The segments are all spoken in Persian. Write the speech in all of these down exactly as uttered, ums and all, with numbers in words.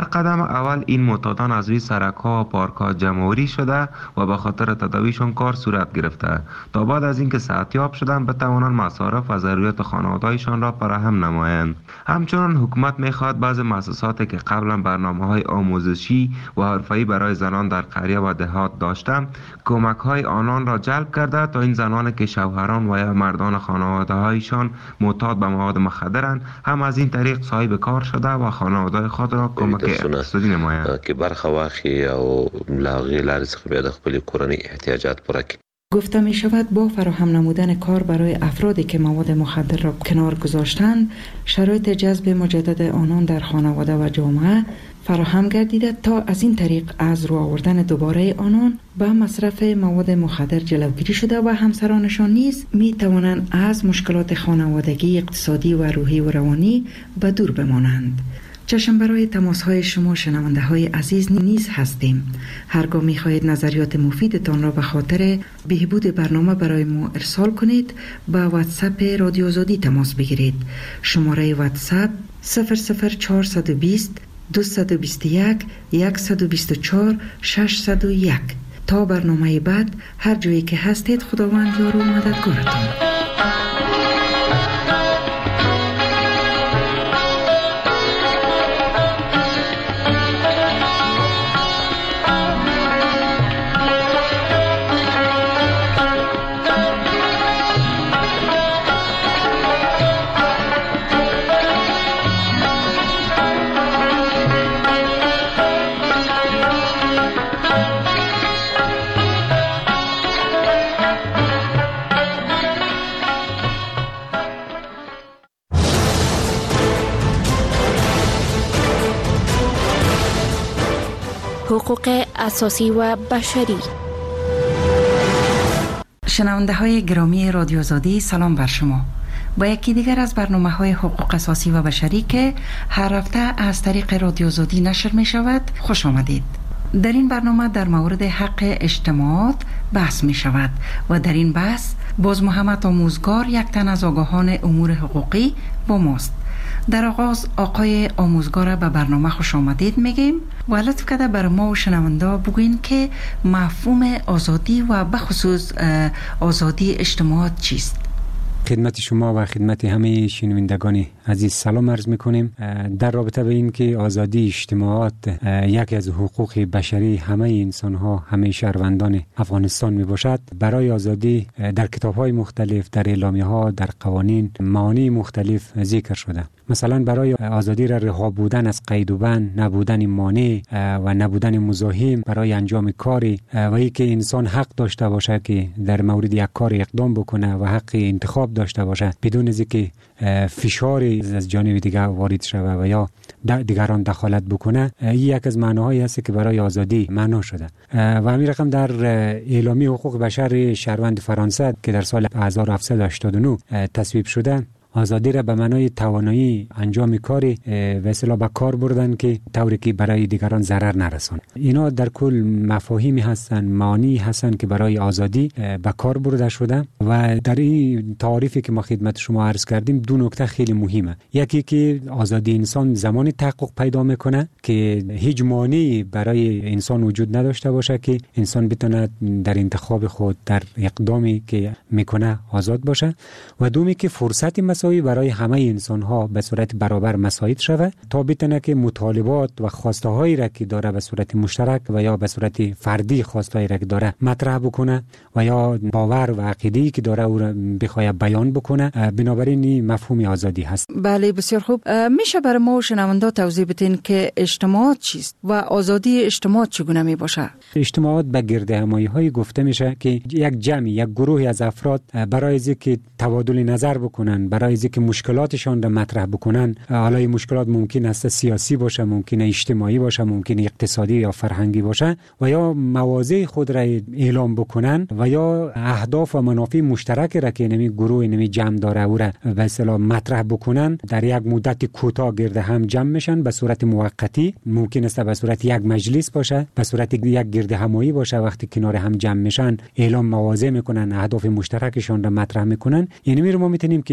قدم اول این معتادان از روی سرک‌ها و پارک‌ها جمع‌آوری شده و به خاطر تداویشان کار صورت گرفته تا بعد از اینکه صحتیاب شدند بتوانند مصارف و ضروریات خانواده‌هایشان را فراهم نمایند. همچنین حکومت می‌خواهد بعضی مؤسساتی که قبلا برنامه‌های آموزشی و حرفه‌ای برای زنان در قریه و دهات داشتند کمک‌های آنان را جلب کرده تا این زنانی که شوهران و یا مردان خانواده‌هایشان معتاد به مواد مخدرند هم از این طریق صاحب کار شده و خانواده خود را کمک اقتصادی نمایند که برخه واخی او لاغی لارس بیا د خپل کورنۍ احتیاجات پوره کړي. گفته می شود با فراهم نمودن کار برای افرادی که مواد مخدر را کنار گذاشتند شرایط جذب مجدد آنان در خانواده و جامعه فراهم گردیده تا از این طریق از رو آوردن دوباره آنان به مصرف مواد مخدر جلوگیری شده و همسرانشان نیز می توانند از مشکلات خانوادگی، اقتصادی و روحی و روانی به دور بمانند. چشم برای تماس های شما شنونده های عزیز نیز هستیم. هرگاه می خواهید نظریات مفیدتان را به خاطر بهبود برنامه برای ما ارسال کنید با واتساپ رادیو آزادی تماس بگیرید. شماره واتساپ صفر صفر چهارصد و بیست دویست و بیست و یک صد و بیست و چهار ششصد و یک. تا برنامه بعد هر جایی که هستید خداوند یار و مددگارتان. حقوق اساسی و بشری. شنونده های گرامی رادیو آزادی سلام بر شما. با یکی دیگر از برنامه های حقوق اساسی و بشری که هر هفته از طریق رادیو آزادی نشر می شود خوش آمدید. در این برنامه در مورد حق اجتماعات بحث می شود و در این بحث باز محمد آموزگار یک تن از آگاهان امور حقوقی با ماست. در آغاز آقای آموزگار به برنامه خوش آمدید میگیم و لطف کرده بر ما و شنونده بگوین که مفهوم آزادی و بخصوص آزادی اجتماعات چیست؟ خدمت شما و خدمت همه شنوندگان عزیز سلام عرض میکنیم. در رابطه به این که آزادی اجتماعات یکی از حقوق بشری همه انسان ها، همه شهروندان افغانستان می باشد، برای آزادی در کتاب های مختلف، در اعلامیه ها، در قوانین معانی مختلف ذکر شده. مثلا برای آزادی را رها بودن از قید و بند، نبودن مانع و نبودن مزاحم برای انجام کاری و اینکه انسان حق داشته باشه که در مورد یک کار اقدام بکنه و حق انتخاب داشته باشه بدون از اینکه فشاری از جانب دیگر وارد شود و یا دیگران دخالت بکنه. این یک از معناهایی است که برای آزادی معنا شده و همین رقم در اعلامیه حقوق بشر شهروند فرانسه که در سال هزار و هفتصد و هشتاد و نه تصویب شده، آزادی را به معنای توانایی انجام کاری و اصطلاح به کار بردن که طوری که برای دیگران ضرر نرسونه. اینا در کل مفاهیمی هستن، معانی هستن که برای آزادی به کار برده شده و در این تعریفی که ما خدمت شما عرض کردیم دو نکته خیلی مهمه. یکی که آزادی انسان زمانی تحقق پیدا میکنه که هیچ مانعی برای انسان وجود نداشته باشه که انسان بتونه در انتخاب خود، در اقدامی که میکنه آزاد باشه، و دومی که فرصت مساوی برای همه انسان ها به صورت برابر مساعد شود تا بتونه که مطالبات و خواسته هایی را که داره به صورت مشترک و یا به صورت فردی خواسته هایی را که داره مطرح بکنه و یا باور و عقیده‌ای که داره او را بخواد بیان بکنه. بنابراین این مفهوم آزادی هست. بله بسیار خوب. میشه برای ما و شنوندا توضیح بدین که اجتماعات چیست و آزادی اجتماعات چگونه می باشه؟ اجتماعات به گرد همایی های گفته میشه که یک جمع، یک گروهی از افراد برای اینکه تبادل نظر بکنن، برای اینکه مشکلاتشان را مطرح بکنن، حالا این مشکلات ممکن است سیاسی باشه، ممکن اجتماعی باشه، ممکن اقتصادی یا فرهنگی باشه، و یا مواضع خود را اعلام بکنن و یا اهداف و منافع مشترک را که نمی گروه نمی جمع داره او را به اصطلاح مطرح بکنن، در یک مدت کوتاه گرد هم جمع میشن به صورت موقتی. ممکن است به صورت یک مجلس باشه، به صورت یک گرد همایی باشه. وقتی کنار هم جمع میشن اعلام مواضع میکنن، اهداف مشترکشان را مطرح میکنن. یعنی ما میتونیم که اجتماعات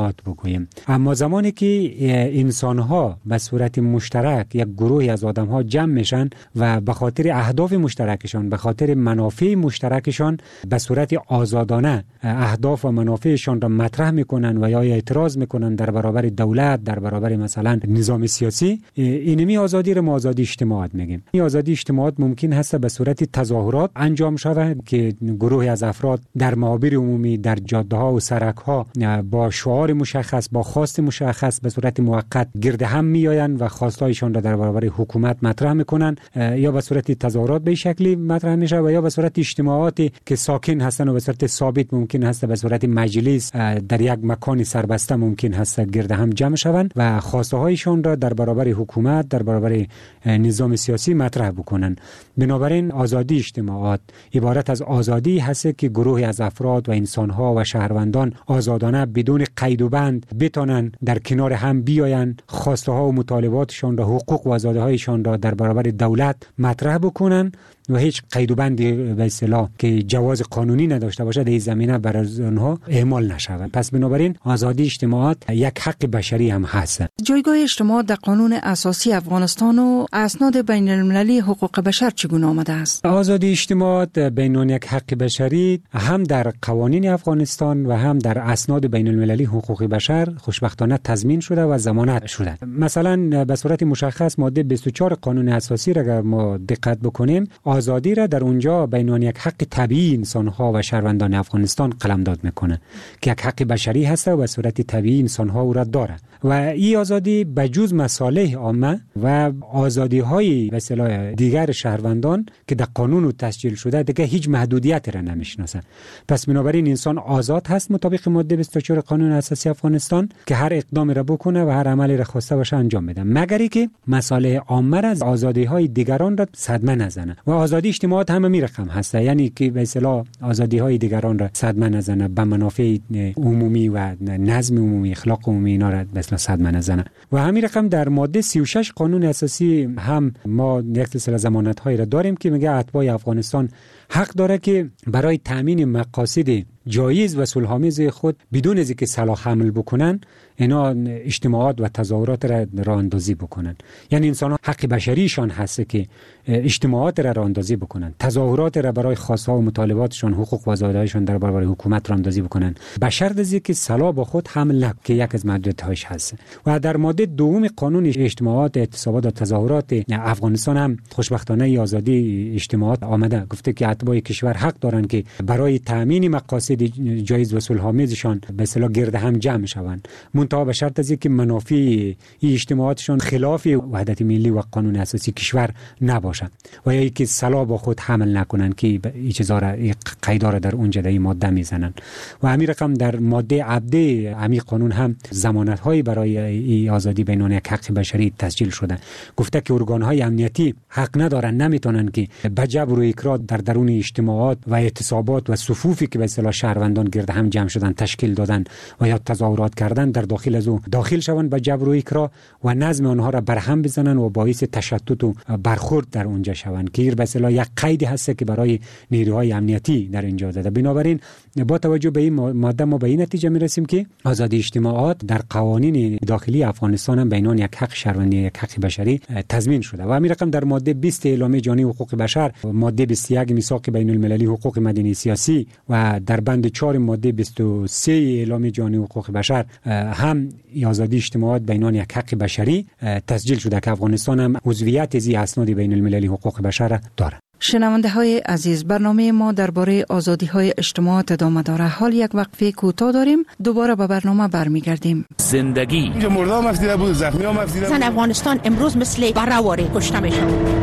اجتماعات بگوییم. اما زمانی که انسان‌ها به صورت مشترک یک گروهی از آدم‌ها جمع میشن و به خاطر اهداف مشترکشان، به خاطر منافع مشترکشان به صورت آزادانه اهداف و منافعشان را مطرح میکنن و یا اعتراض میکنن در برابر دولت، در برابر مثلا نظام سیاسی، اینمی آزادی را ما آزادی اجتماعات میگیم. این آزادی اجتماعات ممکن هست به صورت تظاهرات انجام شود که گروهی از افراد در محاور عمومی، در جاده‌ها و سرک‌ها با شعار مشخص، با خواست مشخص به صورت موقت گرد هم میآیند و خواستایشان را در برابر حکومت مطرح میکنن، یا به صورت تظاهرات به شکلی مطرح میشه و یا به صورت اجتماعاتی که ساکن هستن و به صورت ثابت ممکن هست به صورت مجلس در یک مکان سربسته ممکن هست گرد هم جمع شوند و خواسته هایشان را در برابر حکومت، در برابر نظام سیاسی مطرح بکنن. بنابراین آزادی اجتماعات عبارت از آزادی هست که گروهی از افراد و انسان‌ها و شهروندان آزادانه بدون قید و بند بتونن در کنار هم بیایند، خواسته ها و مطالباتشان را، حقوق و آزادی هایشان را در برابر دولت مطرح بکنن و هیچ قید و بندی به اصطلاح که جواز قانونی نداشته باشه در این زمینه برای آنها اعمال نشود. پس بنابراین آزادی اجتماعات یک حق بشری هم هست. جایگاه اجتماعات در قانون اساسی افغانستان و اسناد بین المللی حقوق بشر چگونه آمده است؟ آزادی اجتماعات بین یک حق بشری هم در قوانین افغانستان و هم در اسناد بین المللی حقوق بشر خوشبختانه تضمین شده و ضمانت شده. مثلا به صورت مشخص ماده بیست و چهار قانون اساسی را اگر ما دقت بکنیم، آزادی را در اونجا بین یک حق طبیعی انسان‌ها و شهروندان افغانستان قلمداد میکنه که یک حق بشری هست و به صورت طبیعی انسان‌ها او را داره و این آزادی بجز مصالح عامه و آزادی‌های به اصطلاح دیگر شهروندان که در قانون تسجیل شده دیگه هیچ محدودیت را نمیشناسه. پس بنابراین انسان آزاد هست مطابق ماده بیست و چهار قانون اساسی افغانستان که هر اقدامی را بکنه و هر عملی را خواسته باشه انجام بده، مگر اینکه مصالح عامه را از آزادی‌های دیگران را صدمه نزنه. و آزادی اجتماعات هم می رقم هست، یعنی که به اصطلاح آزادی‌های دیگران را صدمه نزنه، به منافع عمومی و نظم عمومی، اخلاق عمومی اینا را به اصطلاح صدمه نزنه. و همین رقم در ماده سی و شش قانون اساسی هم ما یک سلسله ضمانت‌هایی را داریم که میگه اتباع افغانستان حق داره که برای تامین مقاصد جایز و صلح‌آمیز خود بدون از اینکه سلاح حمل بکنن اینا اجتماعات و تظاهرات را راه اندازی بکنن. یعنی انسان حق بشریشان هست که اجتماعات را راه اندازی بکنن، تظاهرات را برای خواست‌ها و مطالباتشان، حقوق و آزادی‌هایشان در برابر حکومت راه اندازی بکنن، به شرط از اینکه سلاح با خود حمل نکنند که یک از محدودیت‌هاش هست. و در ماده دوم قانون اجتماعات، اعتصابات و تظاهرات افغانستان هم خوشبختانه آزادی اجتماعات آمده، گفته که اتباع کشور حق دارند که برای تامین مقاصد جایز و صلح‌آمیزشان به اصطلاح گرد هم جمع شوند، منتها به شرط از اینکه منافع این اجتماعاتشان خلاف وحدت ملی و قانون اساسی کشور نباشد و یا اینکه سلاح با خود حمل نکنند که این چیزا را قیدا را در اونجا در این ماده میزنن. و همین رقم در ماده عبده همین قانون هم ضمانت‌های برای این آزادی بین یک حق بشری تسجیل شده، گفته که ارگان‌های امنیتی حق ندارن، نمیتونن که به جبر و اکراه در درون اجتماعات و اعتصابات و صفوفی که به اصطلاح شهروندان گرد هم جمع شدن تشکیل دادن و یا تظاهرات کردن در داخل از او داخل شوند به جبر و اکراه و نظم آنها را برهم بزنن و باعث تشتت و برخورد در اونجا شوند که به اصطلاح یک قیدی هست که برای نیروهای امنیتی در اینجا داده. بنابراین با توجه به این ماده ما به این نتیجه میرسیم که آزادی اجتماعات در قوانین داخلی افغانستان هم بینان یک حق شهروندی، یک حق بشری تضمین شده. و همین رقم در ماده بیست اعلامیه جهانی حقوق بشر، ماده بیست و یک میثاق بین المللی حقوق مدنی سیاسی و در بند چهار ماده بیست و سه اعلامیه جهانی حقوق بشر هم آزادی اجتماعات بینان یک حق بشری تسجیل شده که افغانستان هم عضویت از اسناد بین المللی حقوق بشر دارد. شنونده های عزیز، برنامه ما درباره آزادی های اجتماعات ادامه داره. حال یک وقفه کوتاه داریم، دوباره به برنامه برمیگردیم. زندگی اینجا مردم مفیده بود، زخمی ها مفیده بود. زن افغانستان امروز مثل برآواره کشته میشه.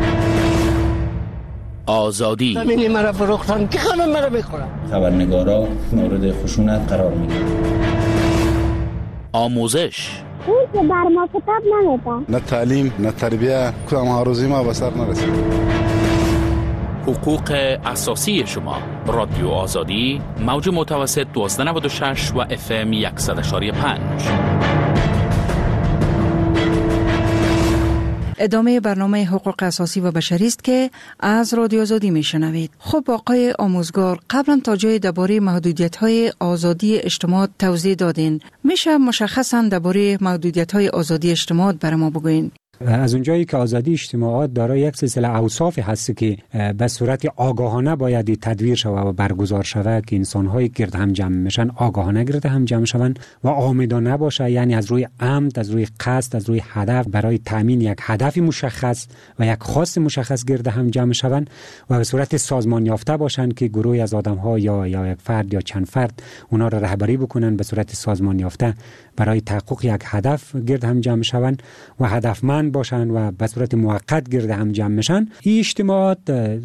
آزادی زمین مرا فروختن که خانم مرا بخورم. خبرنگارا مورد خشونت قرار میگیرن. آموزش اون که بر ما کتاب نمیده، نه تعلیم نه تربیه، کدام هاروزی ما به سر نرسید. حقوق اساسی شما. رادیو آزادی، موج متوسط دویست و نود و شش و اف ام صد و پنج. ادامه برنامه حقوق اساسی و بشری است که از رادیو آزادی میشنوید. خب آقای آموزگار، قبلا تا جای درباره محدودیت‌های آزادی اجتماع توضیح دادین. میشه مشخصاً درباره محدودیت‌های آزادی اجتماع برای ما بگوین؟ از اونجایی که آزادی اجتماعات دارای یک سلسله اوصاف هست که به صورت آگاهانه باید تدویر شود و برگزار شود که انسان‌های گرد هم جمع میشن آگاهانه گرد هم جمع شوند و آمدانه باشه، یعنی از روی عمد، از روی قصد، از روی هدف برای تامین یک هدف مشخص و یک خواست مشخص گرد هم جمع شوند و به صورت سازمان یافته باشند که گروهی از آدم‌ها یا یا یک فرد یا چند فرد اونا را رهبری بکنن به صورت سازمان یافته برای تحقق یک هدف گرد هم جمع شوند و هدفمند باشند و به صورت موقت گرد هم جمع میشن. این اجتماعات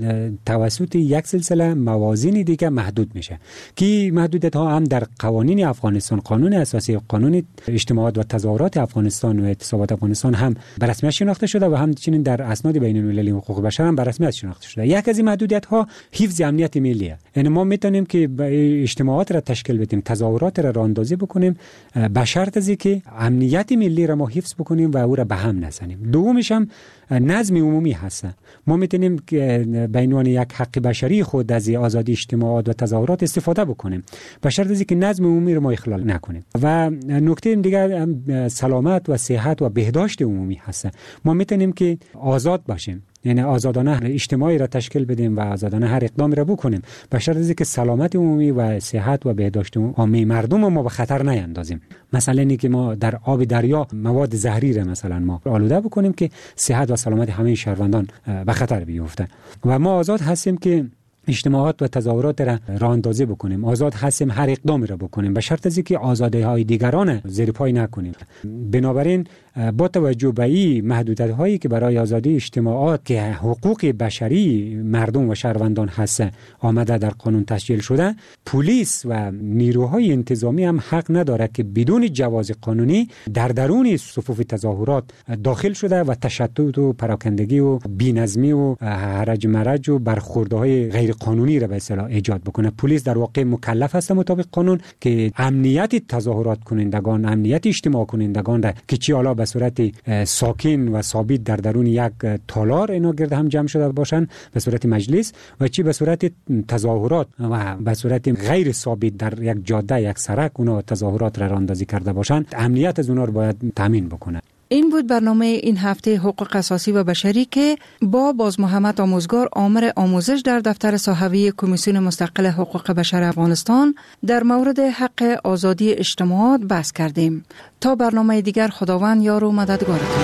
توسط یک سلسله موازین دیگه محدود میشه که محدودیت ها هم در قوانین افغانستان، قانون اساسی، قانون اجتماعات و تظاهرات افغانستان و اعتصابات افغانستان هم به رسمیت شناخته شده و همچنین در اسناد بین المللی حقوق بشر هم به رسمیت شناخته شده. یک از این محدودیت ها حفظ امنیت ملیه. یعنی ما میتونیم که اجتماعات را تشکیل بدیم، تظاهرات را راهاندازی بکنیم به شرط از اینکه امنیت ملی را ما حفظ بکنیم و او را به هم نزنیم. دومش هم نظم عمومی هست. ما میتونیم به عنوان یک حق بشری خود از آزادی اجتماعات و تظاهرات استفاده بکنیم به شرط از اینکه نظم عمومی رو ما اخلال نکنیم. و نکته دیگر سلامت و صحت و بهداشت عمومی هست. ما میتونیم که آزاد باشیم، یعنی آزادانه اجتماعی را تشکیل بدیم و آزادانه هر اقدامی را بکنیم به شرط از اینکه سلامت عمومی و صحت و بهداشت عامه مردم ما به خطر نیندازیم. مثلا اینکه ما در آب دریا مواد زهری را مثلا ما آلوده بکنیم که صحت و سلامت همه شهروندان به خطر بیفته. و ما آزاد هستیم که اجتماعات و تظاهرات را راهاندازی بکنیم، آزاد هستیم هر اقدامی را بکنیم به شرط از اینکه آزادی‌های دیگران زیر پای نکنیم. بنابراین با توجه به این محدودیت‌هایی که برای آزادی اجتماعات که حقوق بشری مردم و شهروندان هست آمده در قانون تسجیل شده، پلیس و نیروهای انتظامی هم حق نداره که بدون جواز قانونی در درون صفوف تظاهرات داخل شده و تشتت و پراکندگی و بی‌نظمی و هرج مرج و برخوردهای غیر قانونی را به اصطلاح ایجاد بکنه. پلیس در واقع مکلف است مطابق قانون که امنیت تظاهرات کنندگان، امنیت اجتماع کنندگان را که چی حالا به صورت ساکن و ثابت در درون یک تالار اینا گرد هم جمع شده باشن به صورت مجلس و چی به صورت تظاهرات و به صورت غیر ثابت در یک جاده، یک سرک اونا تظاهرات را راهاندازی کرده باشن، امنیت از اونا رو باید تامین بکنه. این بود برنامه این هفته حقوق اساسی و بشری که با باز محمد آموزگار آمر آموزش در دفتر صحوی کمیسیون مستقل حقوق بشر افغانستان در مورد حق آزادی اجتماعات بحث کردیم. تا برنامه دیگر خداوند یار و مددگارتون.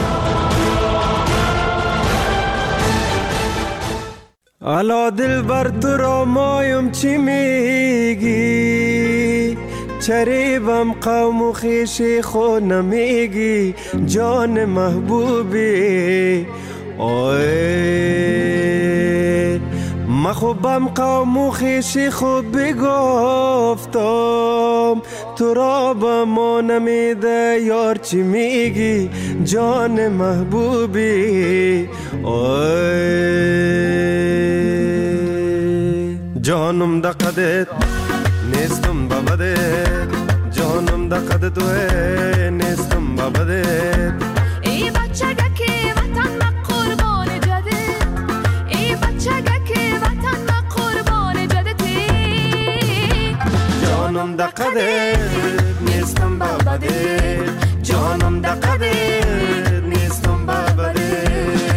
الا دل بر تو را مایم چی میگی، چریبم قوم و خیشی خود نمیگی، جان محبوبی اوه مخوبم قوم و خیشی خود بگفتم، تو را با ما نمیده یار چی میگی، جان محبوبی اوه جانم دقدت نیستم بابدت، جانم دقد توه نیستم بابدت. ای بچگه که وطن ما قربان جدت، ای بچگه که وطن ما قربان جدتی، جانم دقدت نیستم بابدت، جانم دقدت نیستم بابدت.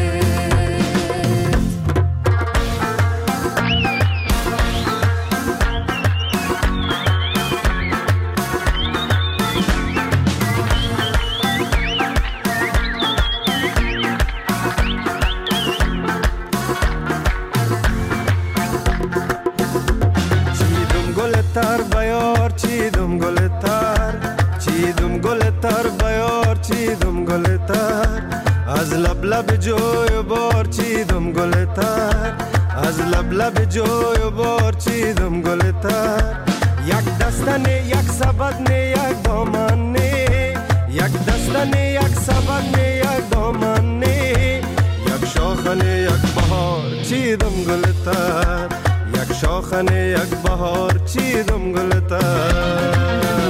تر بیار چیدم گل تر، چیدم گل تر بیار چیدم گل تر، از لب لب جوی بار چیدم گل تر، از لب لب جوی بار چیدم گل تر. یک دستن یک سبد نه یک دامن نه، یک دستن یک سبد نه یک دامن نه، یک شاخن یک بهار چیدم گل تر، یک شاخن یک بهار چیدم گل تر.